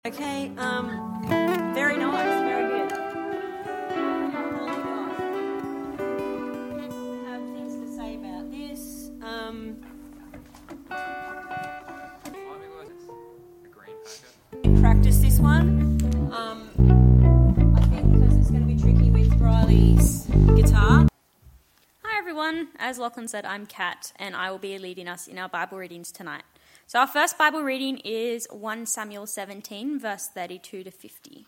Okay, very nice, very good. I have things to say about this. Practice this one. I think because it's going to be tricky with Riley's guitar. Hi everyone, as Lachlan said, I'm Kat and I will be leading us in our Bible readings tonight. So our first Bible reading is 1 Samuel 17, verse 32 to 50.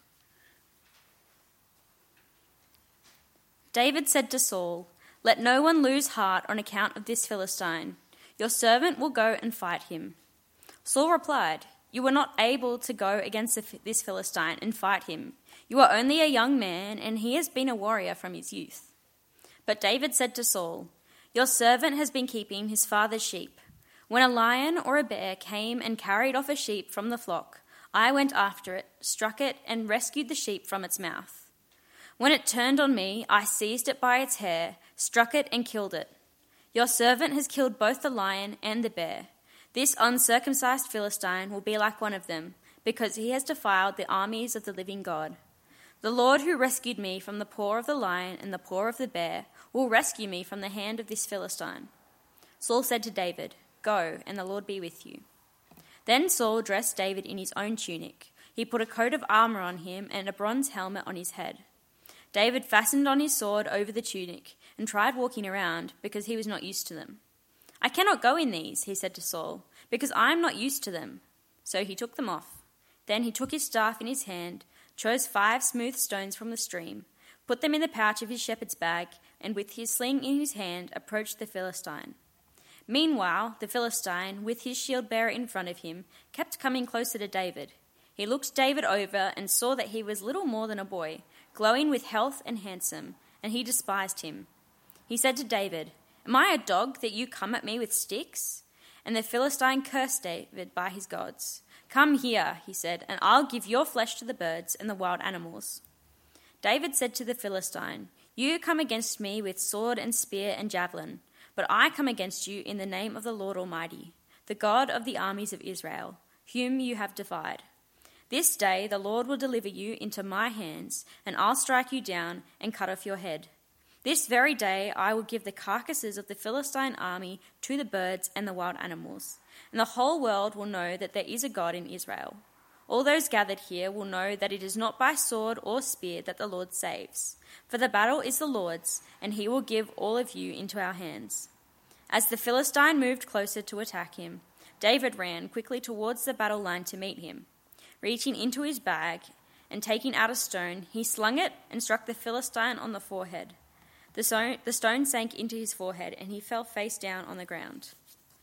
David said to Saul, "Let no one lose heart on account of this Philistine. Your servant will go and fight him." Saul replied, "You were not able to go against this Philistine and fight him. You are only a young man and he has been a warrior from his youth." But David said to Saul, "Your servant has been keeping his father's sheep. When a lion or a bear came and carried off a sheep from the flock, I went after it, struck it, and rescued the sheep from its mouth. When it turned on me, I seized it by its hair, struck it, and killed it. Your servant has killed both the lion and the bear. This uncircumcised Philistine will be like one of them, because he has defiled the armies of the living God. The Lord who rescued me from the paw of the lion and the paw of the bear will rescue me from the hand of this Philistine." Saul said to David, "Go, and the Lord be with you." Then Saul dressed David in his own tunic. He put a coat of armor on him and a bronze helmet on his head. David fastened on his sword over the tunic and tried walking around because he was not used to them. "I cannot go in these," he said to Saul, "because I am not used to them." So he took them off. Then he took his staff in his hand, chose 5 smooth stones from the stream, put them in the pouch of his shepherd's bag, and with his sling in his hand approached the Philistine. Meanwhile, the Philistine, with his shield-bearer in front of him, kept coming closer to David. He looked David over and saw that he was little more than a boy, glowing with health and handsome, and he despised him. He said to David, "Am I a dog that you come at me with sticks?" And the Philistine cursed David by his gods. "Come here," he said, "and I'll give your flesh to the birds and the wild animals." David said to the Philistine, "You come against me with sword and spear and javelin, but I come against you in the name of the Lord Almighty, the God of the armies of Israel, whom you have defied. This day the Lord will deliver you into my hands, and I'll strike you down and cut off your head. This very day I will give the carcasses of the Philistine army to the birds and the wild animals, and the whole world will know that there is a God in Israel. All those gathered here will know that it is not by sword or spear that the Lord saves, for the battle is the Lord's, and he will give all of you into our hands." As the Philistine moved closer to attack him, David ran quickly towards the battle line to meet him. Reaching into his bag and taking out a stone, he slung it and struck the Philistine on the forehead. The stone sank into his forehead, and he fell face down on the ground.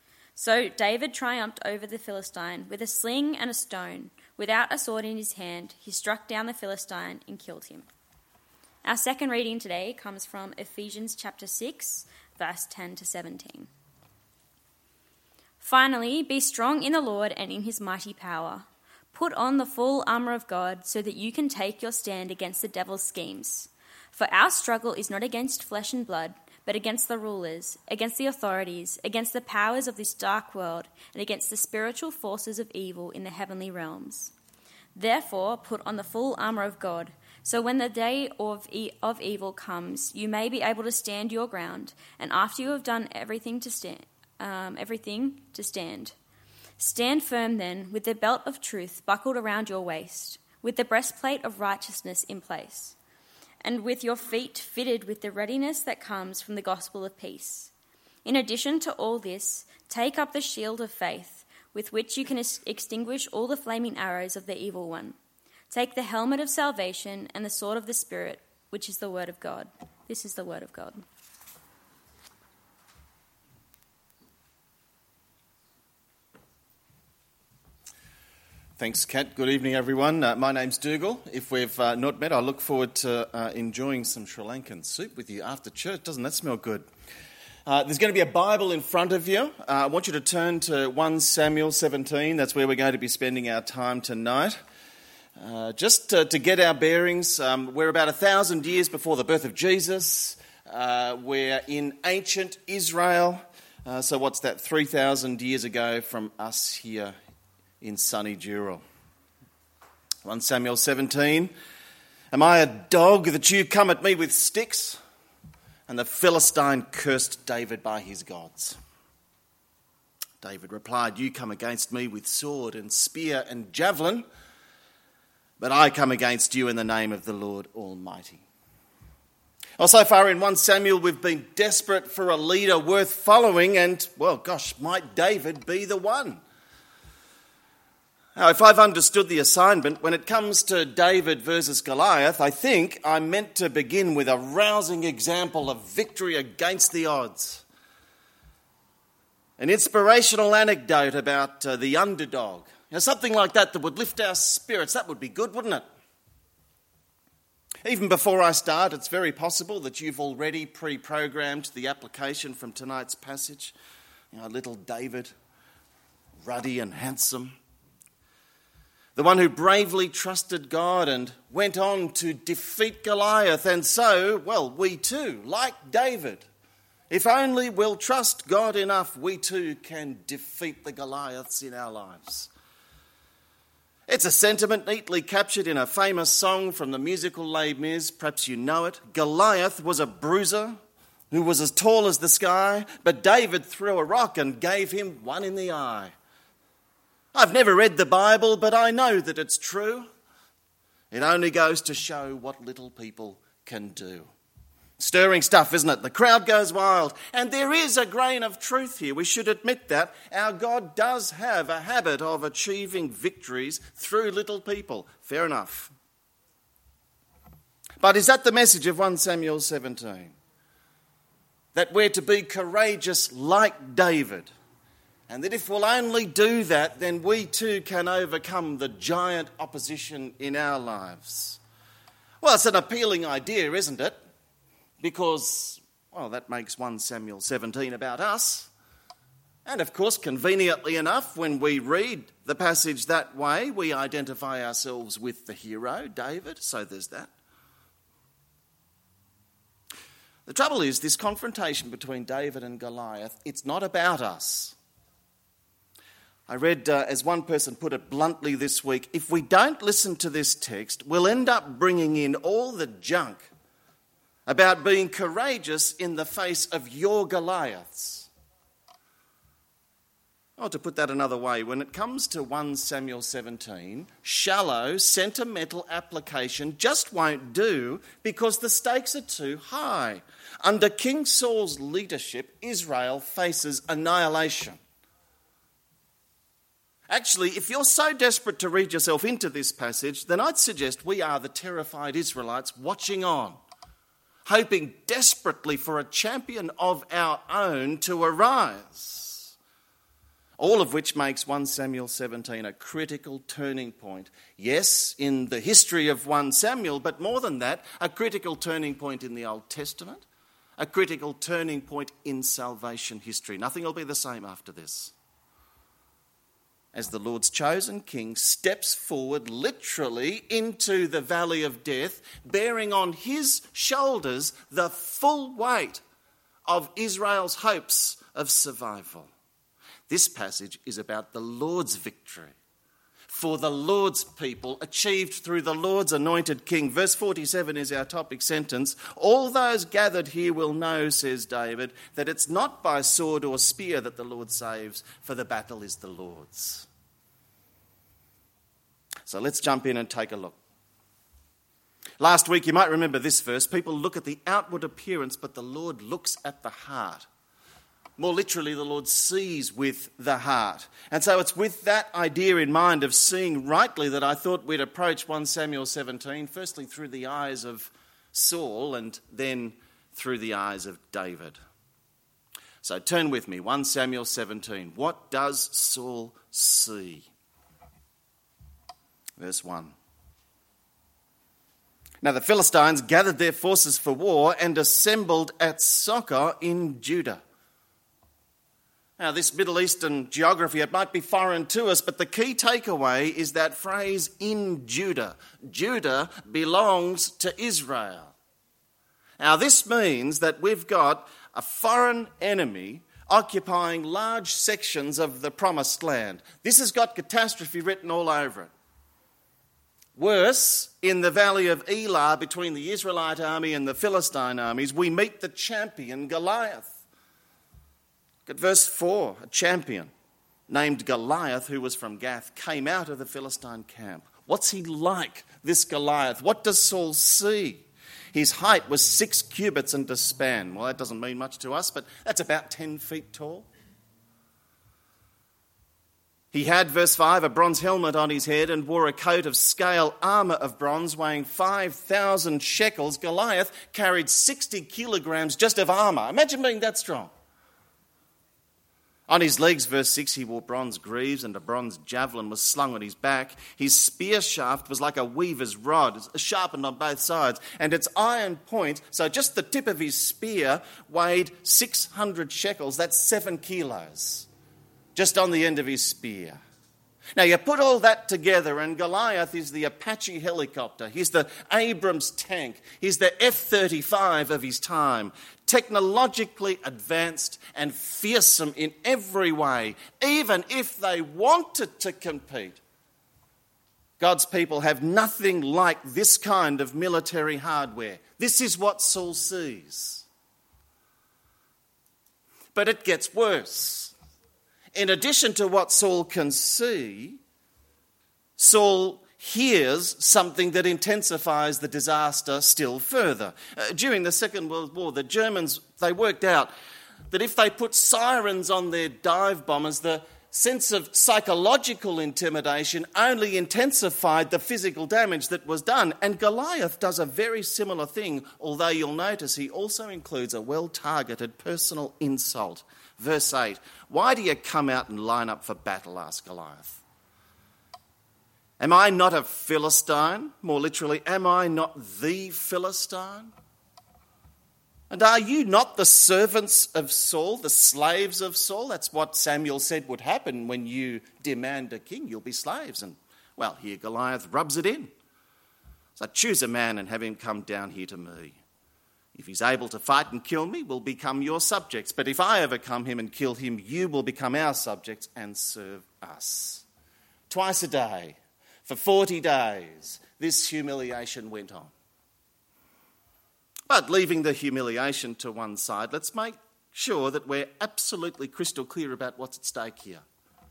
So David triumphed over the Philistine with a sling and a stone. Without a sword in his hand, he struck down the Philistine and killed him. Our second reading today comes from Ephesians chapter 6, verse 10 to 17. "Finally, be strong in the Lord and in his mighty power. Put on the full armor of God so that you can take your stand against the devil's schemes. For our struggle is not against flesh and blood, but against the rulers, against the authorities, against the powers of this dark world, and against the spiritual forces of evil in the heavenly realms. Therefore, put on the full armor of God, so when the day of evil comes, you may be able to stand your ground, and after you have done everything to stand. Stand firm then, with the belt of truth buckled around your waist, with the breastplate of righteousness in place, and with your feet fitted with the readiness that comes from the gospel of peace. In addition to all this, take up the shield of faith, with which you can extinguish all the flaming arrows of the evil one. Take the helmet of salvation and the sword of the Spirit, which is the word of God." This is the word of God. Thanks, Kat. Good evening, everyone. My name's Dougal. If we've not met, I look forward to enjoying some Sri Lankan soup with you after church. Doesn't that smell good? There's going to be a Bible in front of you. I want you to turn to 1 Samuel 17. That's where we're going to be spending our time tonight. Just to get our bearings, we're about 1,000 years before the birth of Jesus. We're in ancient Israel. So what's that, 3,000 years ago from us here in sunny Dural. 1 Samuel 17. Am I a dog that you come at me with sticks? And the Philistine cursed David by his gods. David replied, you come against me with sword and spear and javelin, but I come against you in the name of the Lord Almighty. Well, so far in 1 Samuel, we've been desperate for a leader worth following and, well, gosh, might David be the one? Now, if I've understood the assignment, when it comes to David versus Goliath, I think I'm meant to begin with a rousing example of victory against the odds. An inspirational anecdote about the underdog. Something like that would lift our spirits. That would be good, wouldn't it? Even before I start, it's very possible that you've already pre-programmed the application from tonight's passage. Little David, ruddy and handsome. The one who bravely trusted God and went on to defeat Goliath. And so, well, we too, like David, if only we'll trust God enough, we too can defeat the Goliaths in our lives. It's a sentiment neatly captured in a famous song from the musical Les Mis. Perhaps you know it. Goliath was a bruiser who was as tall as the sky, but David threw a rock and gave him one in the eye. I've never read the Bible, but I know that it's true. It only goes to show what little people can do. Stirring stuff, isn't it? The crowd goes wild. And there is a grain of truth here. We should admit that. Our God does have a habit of achieving victories through little people. Fair enough. But is that the message of 1 Samuel 17? That we're to be courageous like David. And that if we'll only do that, then we too can overcome the giant opposition in our lives. Well, it's an appealing idea, isn't it? Because, well, that makes 1 Samuel 17 about us. And of course, conveniently enough, when we read the passage that way, we identify ourselves with the hero, David, so there's that. The trouble is, this confrontation between David and Goliath, it's not about us. I read, as one person put it bluntly this week, if we don't listen to this text, we'll end up bringing in all the junk about being courageous in the face of your Goliaths. Or to put that another way, when it comes to 1 Samuel 17, shallow, sentimental application just won't do because the stakes are too high. Under King Saul's leadership, Israel faces annihilation. Actually, if you're so desperate to read yourself into this passage, then I'd suggest we are the terrified Israelites watching on, hoping desperately for a champion of our own to arise. All of which makes 1 Samuel 17 a critical turning point. Yes, in the history of 1 Samuel, but more than that, a critical turning point in the Old Testament, a critical turning point in salvation history. Nothing will be the same after this. As the Lord's chosen king steps forward literally into the valley of death, bearing on his shoulders the full weight of Israel's hopes of survival. This passage is about the Lord's victory for the Lord's people, achieved through the Lord's anointed king. Verse 47 is our topic sentence. All those gathered here will know, says David, that it's not by sword or spear that the Lord saves, for the battle is the Lord's. So let's jump in and take a look. Last week, you might remember this verse. People look at the outward appearance, but the Lord looks at the heart. More literally, the Lord sees with the heart. And so it's with that idea in mind of seeing rightly that I thought we'd approach 1 Samuel 17, firstly through the eyes of Saul and then through the eyes of David. So turn with me, 1 Samuel 17. What does Saul see? Verse 1. Now the Philistines gathered their forces for war and assembled at Socoh in Judah. Now, this Middle Eastern geography, it might be foreign to us, but the key takeaway is that phrase, in Judah. Judah belongs to Israel. Now, this means that we've got a foreign enemy occupying large sections of the promised land. This has got catastrophe written all over it. Worse, in the valley of Elah, between the Israelite army and the Philistine armies, we meet the champion Goliath. Look at verse 4. A champion named Goliath, who was from Gath, came out of the Philistine camp. What's he like, this Goliath? What does Saul see? His height was 6 cubits and a span. Well, that doesn't mean much to us, but that's about 10 feet tall. He had, verse 5, a bronze helmet on his head and wore a coat of scale armour of bronze weighing 5,000 shekels. Goliath carried 60 kilograms just of armour. Imagine being that strong. On his legs, verse 6, he wore bronze greaves and a bronze javelin was slung on his back. His spear shaft was like a weaver's rod, sharpened on both sides, and its iron point, so just the tip of his spear, weighed 600 shekels. That's 7 kilos, just on the end of his spear. Now, you put all that together, and Goliath is the Apache helicopter. He's the Abrams tank. He's the F-35 of his time. Technologically advanced and fearsome in every way, even if they wanted to compete. God's people have nothing like this kind of military hardware. This is what Saul sees. But it gets worse. In addition to what Saul can see, Saul hears something that intensifies the disaster still further. During the Second World War, the Germans, they worked out that if they put sirens on their dive bombers, the sense of psychological intimidation only intensified the physical damage that was done. And Goliath does a very similar thing, although you'll notice he also includes a well-targeted personal insult. Verse 8, "Why do you come out and line up for battle?" asked Goliath. "Am I not a Philistine?" More literally, am I not the Philistine? "And are you not the servants of Saul, the slaves of Saul?" That's what Samuel said would happen when you demand a king. You'll be slaves. And, well, here Goliath rubs it in. "So choose a man and have him come down here to me. If he's able to fight and kill me, we'll become your subjects. But if I overcome him and kill him, you will become our subjects and serve us." Twice a day, for 40 days, this humiliation went on. But leaving the humiliation to one side, let's make sure that we're absolutely crystal clear about what's at stake here.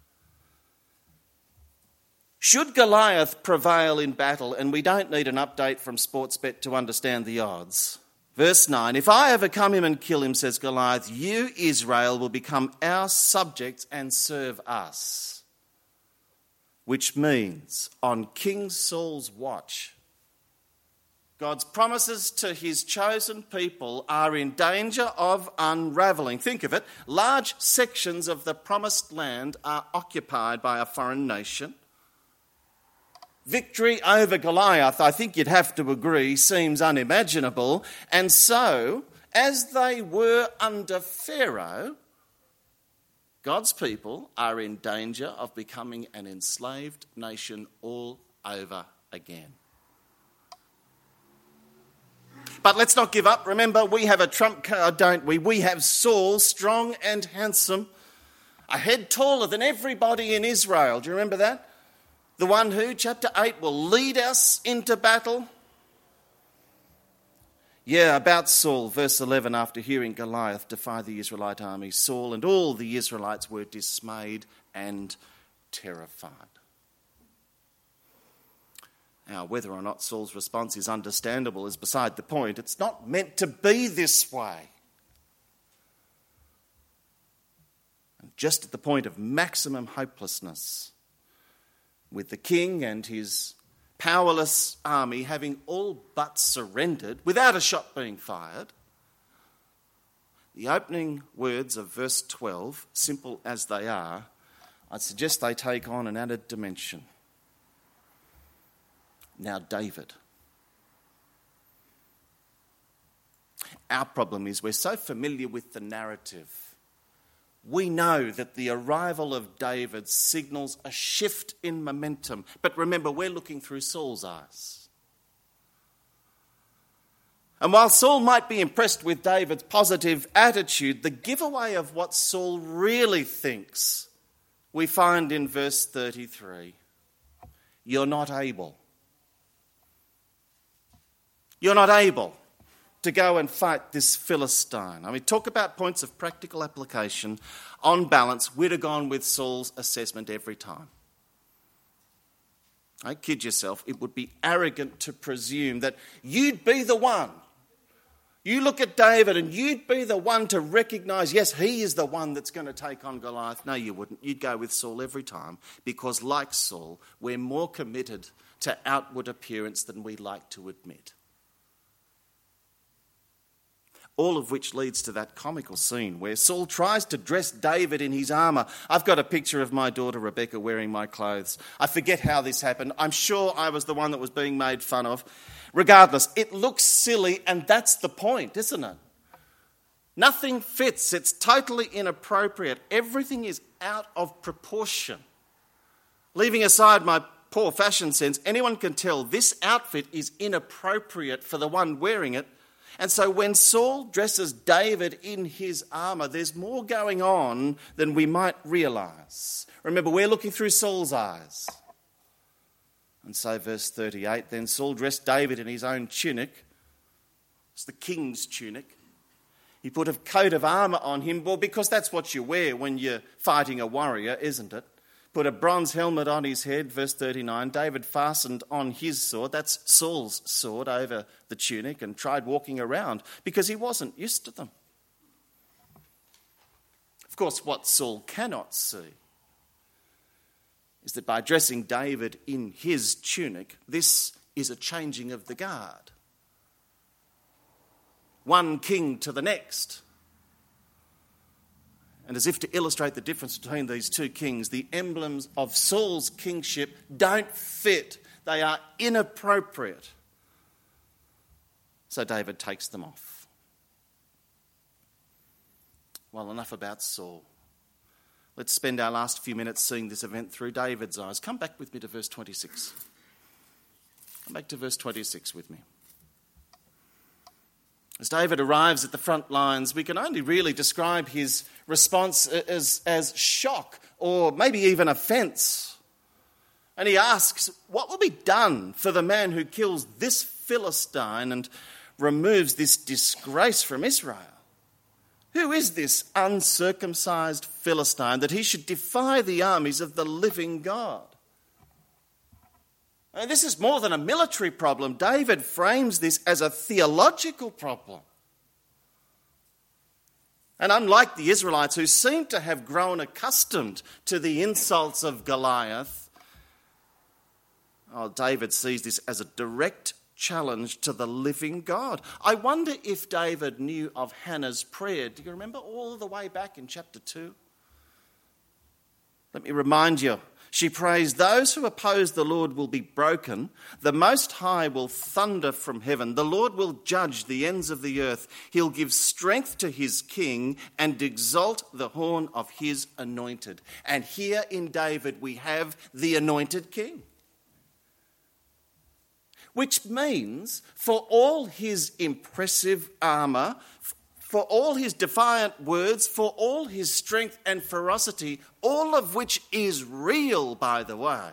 Should Goliath prevail in battle, and we don't need an update from Sportsbet to understand the odds, verse 9, "If I overcome him and kill him, says Goliath, you, Israel, will become our subjects and serve us." Which means, on King Saul's watch, God's promises to his chosen people are in danger of unravelling. Think of it. Large sections of the promised land are occupied by a foreign nation. Victory over Goliath, I think you'd have to agree, seems unimaginable. And so, as they were under Pharaoh, God's people are in danger of becoming an enslaved nation all over again. But let's not give up. Remember, we have a trump card, don't we? We have Saul, strong and handsome, a head taller than everybody in Israel. Do you remember that? The one who, chapter 8, will lead us into battle. Yeah, about Saul, verse 11, after hearing Goliath defy the Israelite army, Saul and all the Israelites were dismayed and terrified. Now, whether or not Saul's response is understandable is beside the point. It's not meant to be this way. And just at the point of maximum hopelessness, with the king and his powerless army having all but surrendered without a shot being fired, the opening words of verse 12, simple as they are, I'd suggest they take on an added dimension. Now, David. Our problem is we're so familiar with the narrative. We know that the arrival of David signals a shift in momentum. But remember, we're looking through Saul's eyes. And while Saul might be impressed with David's positive attitude, the giveaway of what Saul really thinks we find in verse 33. You're not able. You're not able to go and fight this Philistine. I mean, talk about points of practical application. On balance, we'd have gone with Saul's assessment every time. I kid yourself, it would be arrogant to presume that you'd be the one. You look at David and you'd be the one to recognise, yes, he is the one that's going to take on Goliath. No, you wouldn't. You'd go with Saul every time because, like Saul, we're more committed to outward appearance than we like to admit. All of which leads to that comical scene where Saul tries to dress David in his armour. I've got a picture of my daughter Rebecca wearing my clothes. I forget how this happened. I'm sure I was the one that was being made fun of. Regardless, it looks silly, and that's the point, isn't it? Nothing fits. It's totally inappropriate. Everything is out of proportion. Leaving aside my poor fashion sense, anyone can tell this outfit is inappropriate for the one wearing it. And so when Saul dresses David in his armour, there's more going on than we might realise. Remember, we're looking through Saul's eyes. And so verse 38, then Saul dressed David in his own tunic. It's the king's tunic. He put a coat of armour on him, well, because that's what you wear when you're fighting a warrior, isn't it? Put a bronze helmet on his head, verse 39. David fastened on his sword, that's Saul's sword, over the tunic and tried walking around because he wasn't used to them. Of course, what Saul cannot see is that by dressing David in his tunic, this is a changing of the guard. One king to the next. And as if to illustrate the difference between these two kings, the emblems of Saul's kingship don't fit. They are inappropriate. So David takes them off. Well, enough about Saul. Let's spend our last few minutes seeing this event through David's eyes. Come back with me to verse 26. Come back to verse 26 with me. As David arrives at the front lines, we can only really describe his response as shock or maybe even offence. And he asks, what will be done for the man who kills this Philistine and removes this disgrace from Israel? Who is this uncircumcised Philistine that he should defy the armies of the living God? And this is more than a military problem. David frames this as a theological problem. And unlike the Israelites, who seem to have grown accustomed to the insults of Goliath, David sees this as a direct challenge to the living God. I wonder if David knew of Hannah's prayer. Do you remember all the way back in chapter 2? Let me remind you. She prays, those who oppose the Lord will be broken. The Most High will thunder from heaven. The Lord will judge the ends of the earth. He'll give strength to his king and exalt the horn of his anointed. And here in David we have the anointed king. Which means for all his impressive armour, for all his defiant words, for all his strength and ferocity, all of which is real, by the way,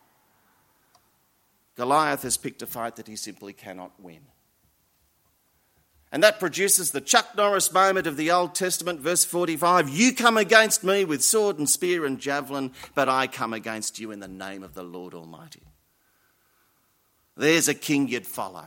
Goliath has picked a fight that he simply cannot win. And that produces the Chuck Norris moment of the Old Testament, verse 45, you come against me with sword and spear and javelin, but I come against you in the name of the Lord Almighty. There's a king you'd follow.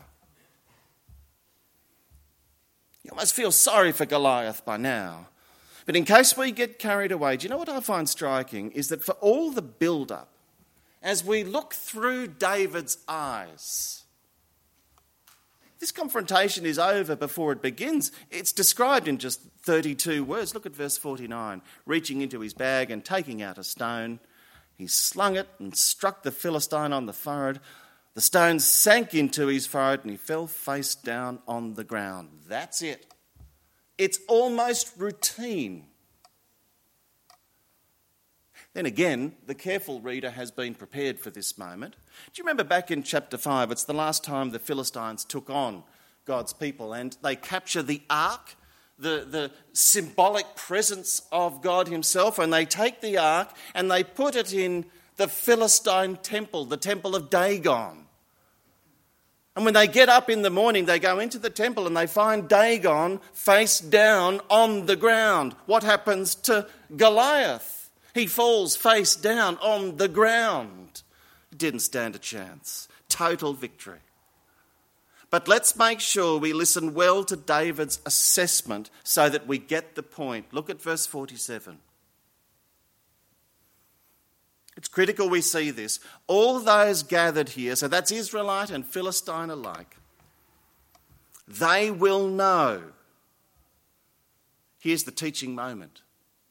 You almost feel sorry for Goliath by now. But in case we get carried away, do you know what I find striking is that for all the build-up, as we look through David's eyes, this confrontation is over before it begins. It's described in just 32 words. Look at verse 49. Reaching into his bag and taking out a stone, he slung it and struck the Philistine on the forehead. The stone sank into his forehead and he fell face down on the ground. That's it. It's almost routine. Then again, the careful reader has been prepared for this moment. Do you remember back in chapter 5, it's the last time the Philistines took on God's people and they capture the ark, the symbolic presence of God himself, and they take the ark and they put it in the Philistine temple, the temple of Dagon. And when they get up in the morning, they go into the temple and they find Dagon face down on the ground. What happens to Goliath? He falls face down on the ground. Didn't stand a chance. Total victory. But let's make sure we listen well to David's assessment so that we get the point. Look at verse 47. It's critical we see this. All those gathered here, so that's Israelite and Philistine alike, they will know. Here's the teaching moment.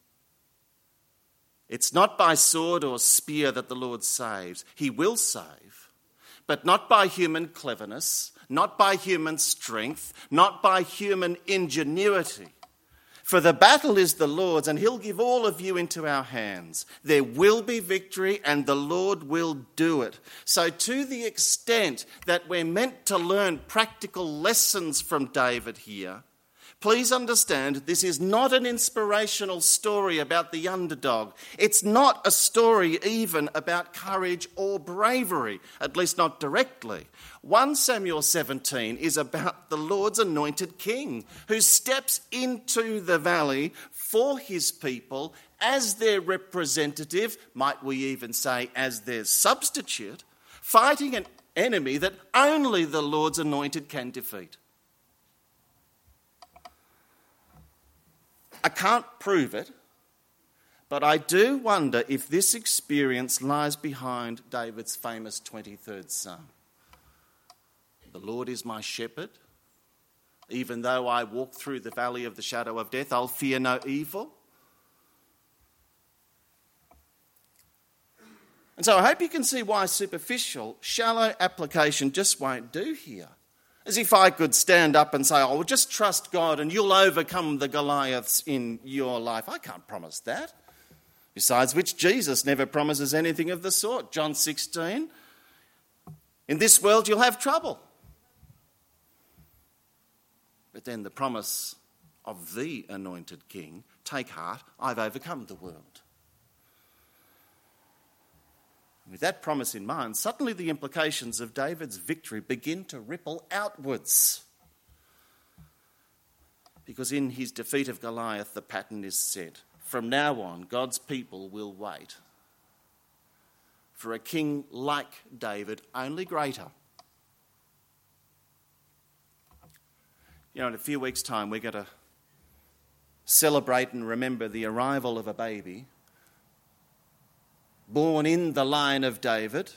It's not by sword or spear that the Lord saves. He will save, but not by human cleverness, not by human strength, not by human ingenuity. For the battle is the Lord's, and he'll give all of you into our hands. There will be victory, and the Lord will do it. So to the extent that we're meant to learn practical lessons from David here, please understand this is not an inspirational story about the underdog. It's not a story even about courage or bravery, at least not directly. 1 Samuel 17 is about the Lord's anointed king who steps into the valley for his people as their representative, might we even say as their substitute, fighting an enemy that only the Lord's anointed can defeat. I can't prove it, but I do wonder if this experience lies behind David's famous 23rd Psalm. The Lord is my shepherd. Even though I walk through the valley of the shadow of death, I'll fear no evil. And so I hope you can see why superficial, shallow application just won't do here. As if I could stand up and say, oh, well, just trust God and you'll overcome the Goliaths in your life. I can't promise that. Besides which, Jesus never promises anything of the sort. John 16, in this world you'll have trouble. But then the promise of the anointed king, take heart, I've overcome the world. With that promise in mind, suddenly the implications of David's victory begin to ripple outwards. Because in his defeat of Goliath, the pattern is set. From now on, God's people will wait for a king like David, only greater. You know, in a few weeks' time, we're going to celebrate and remember the arrival of a baby born in the line of David,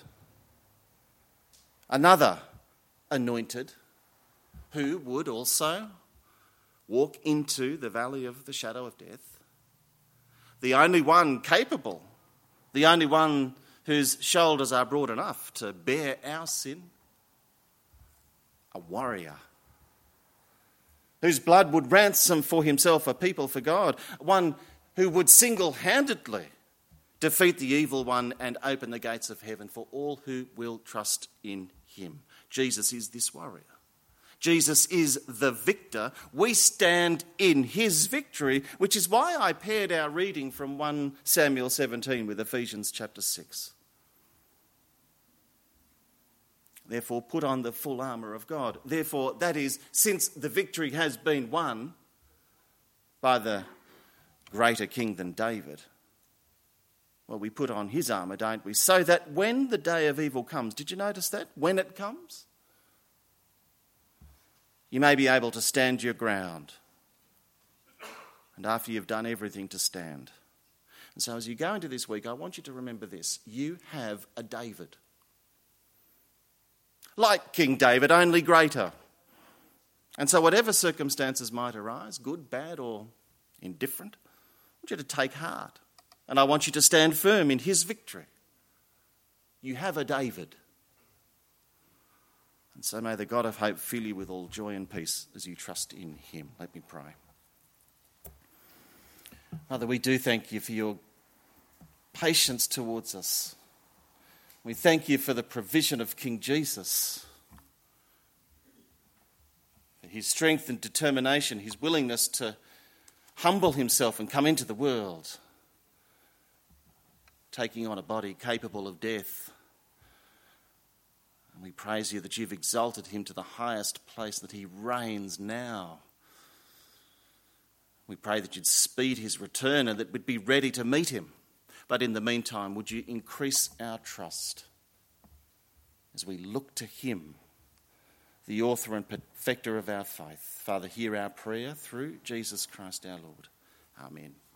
another anointed who would also walk into the valley of the shadow of death, the only one capable, the only one whose shoulders are broad enough to bear our sin, a warrior whose blood would ransom for himself a people for God, one who would single-handedly defeat the evil one and open the gates of heaven for all who will trust in him. Jesus is this warrior. Jesus is the victor. We stand in his victory, which is why I paired our reading from 1 Samuel 17 with Ephesians chapter 6. Therefore, put on the full armour of God. Therefore, that is, since the victory has been won by the greater king than David, well, we put on his armour, don't we? So that when the day of evil comes, did you notice that? When it comes, you may be able to stand your ground. And after you've done everything, to stand. And so as you go into this week, I want you to remember this. You have a David. Like King David, only greater. And so whatever circumstances might arise, good, bad or indifferent, I want you to take heart. And I want you to stand firm in his victory. You have a David. And so may the God of hope fill you with all joy and peace as you trust in him. Let me pray. Father, we do thank you for your patience towards us. We thank you for the provision of King Jesus, for his strength and determination, his willingness to humble himself and come into the world, taking on a body capable of death. And we praise you that you've exalted him to the highest place, that he reigns now. We pray that you'd speed his return and that we'd be ready to meet him. But in the meantime, would you increase our trust as we look to him, the author and perfecter of our faith. Father, hear our prayer through Jesus Christ our Lord. Amen.